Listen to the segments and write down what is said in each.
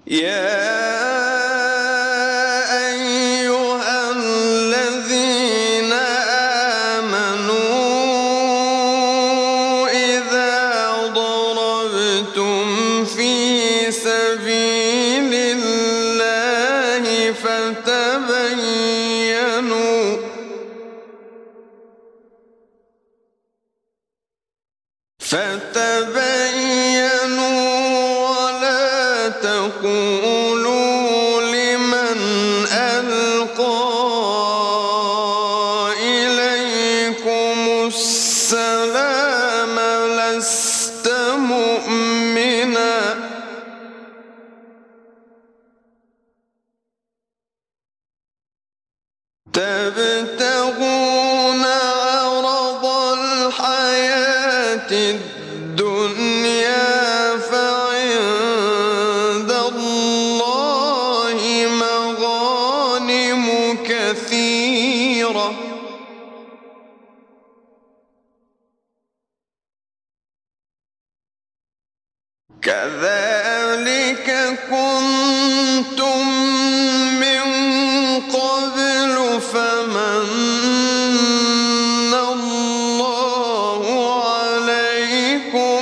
يا أيها الذين آمنوا إذا ضربتم في سبيل الله فتبينوا ولا تقولوا لمن ألقى إليكم السلام لست مؤمنا تبتغون عرض الحياة الدنيا فعند الله مغانم كثيرة كذلك كنتم من قبل فمن الله عليكم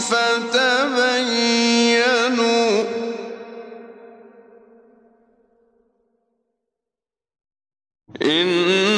فتبينوا إن